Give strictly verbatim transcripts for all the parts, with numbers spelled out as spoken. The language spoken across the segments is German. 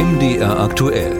M D R aktuell.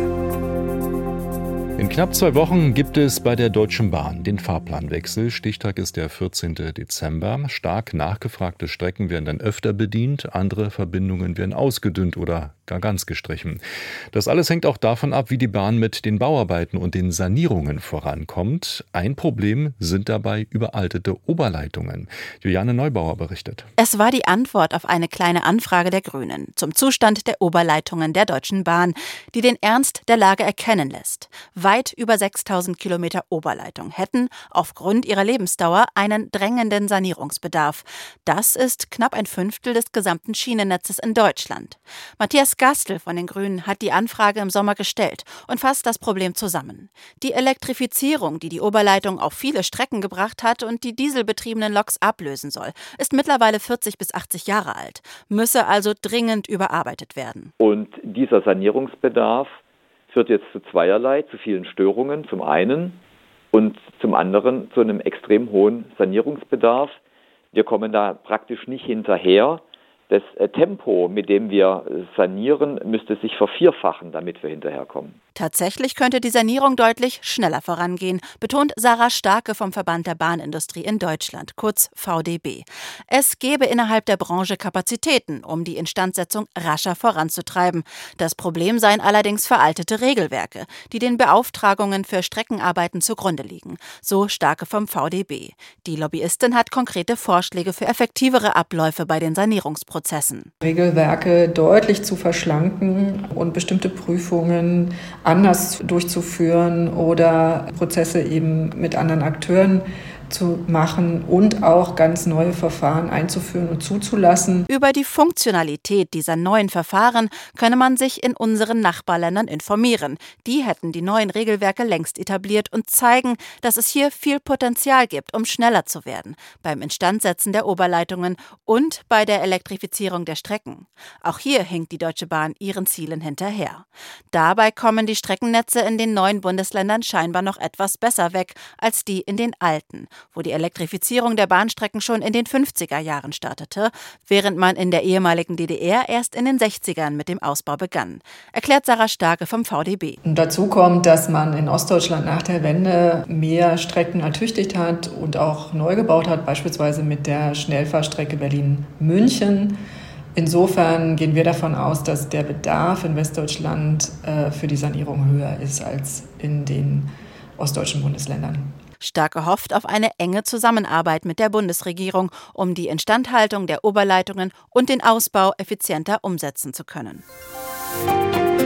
In knapp zwei Wochen gibt es bei der Deutschen Bahn den Fahrplanwechsel. Stichtag ist der vierzehnten Dezember. Stark nachgefragte Strecken werden dann öfter bedient, andere Verbindungen werden ausgedünnt oder gar ganz gestrichen. Das alles hängt auch davon ab, wie die Bahn mit den Bauarbeiten und den Sanierungen vorankommt. Ein Problem sind dabei überaltete Oberleitungen. Juliane Neubauer berichtet. Es war die Antwort auf eine kleine Anfrage der Grünen zum Zustand der Oberleitungen der Deutschen Bahn, die den Ernst der Lage erkennen lässt. Weit über sechstausend Kilometer Oberleitung hätten aufgrund ihrer Lebensdauer einen drängenden Sanierungsbedarf. Das ist knapp ein Fünftel des gesamten Schienennetzes in Deutschland. Matthias Gastl von den Grünen hat die Anfrage im Sommer gestellt und fasst das Problem zusammen. Die Elektrifizierung, die die Oberleitung auf viele Strecken gebracht hat und die dieselbetriebenen Loks ablösen soll, ist mittlerweile vierzig bis achtzig Jahre alt, müsse also dringend überarbeitet werden. Und dieser Sanierungsbedarf führt jetzt zu zweierlei, zu vielen Störungen zum einen und zum anderen zu einem extrem hohen Sanierungsbedarf. Wir kommen da praktisch nicht hinterher. Das Tempo, mit dem wir sanieren, müsste sich vervierfachen, damit wir hinterherkommen. Tatsächlich könnte die Sanierung deutlich schneller vorangehen, betont Sarah Starke vom Verband der Bahnindustrie in Deutschland, kurz V D B. Es gäbe innerhalb der Branche Kapazitäten, um die Instandsetzung rascher voranzutreiben. Das Problem seien allerdings veraltete Regelwerke, die den Beauftragungen für Streckenarbeiten zugrunde liegen, so Starke vom V D B. Die Lobbyistin hat konkrete Vorschläge für effektivere Abläufe bei den Sanierungsprozessen. Regelwerke deutlich zu verschlanken und bestimmte Prüfungen anders durchzuführen oder Prozesse eben mit anderen Akteuren zu machen und auch ganz neue Verfahren einzuführen und zuzulassen. Über die Funktionalität dieser neuen Verfahren könne man sich in unseren Nachbarländern informieren. Die hätten die neuen Regelwerke längst etabliert und zeigen, dass es hier viel Potenzial gibt, um schneller zu werden, beim Instandsetzen der Oberleitungen und bei der Elektrifizierung der Strecken. Auch hier hinkt die Deutsche Bahn ihren Zielen hinterher. Dabei kommen die Streckennetze in den neuen Bundesländern scheinbar noch etwas besser weg als die in den alten, wo die Elektrifizierung der Bahnstrecken schon in den fünfziger Jahren startete, während man in der ehemaligen D D R erst in den sechzigern mit dem Ausbau begann, erklärt Sarah Starke vom V D B. Und dazu kommt, dass man in Ostdeutschland nach der Wende mehr Strecken ertüchtigt hat und auch neu gebaut hat, beispielsweise mit der Schnellfahrstrecke Berlin-München. Insofern gehen wir davon aus, dass der Bedarf in Westdeutschland äh, für die Sanierung höher ist als in den ostdeutschen Bundesländern. Starke hofft auf eine enge Zusammenarbeit mit der Bundesregierung, um die Instandhaltung der Oberleitungen und den Ausbau effizienter umsetzen zu können.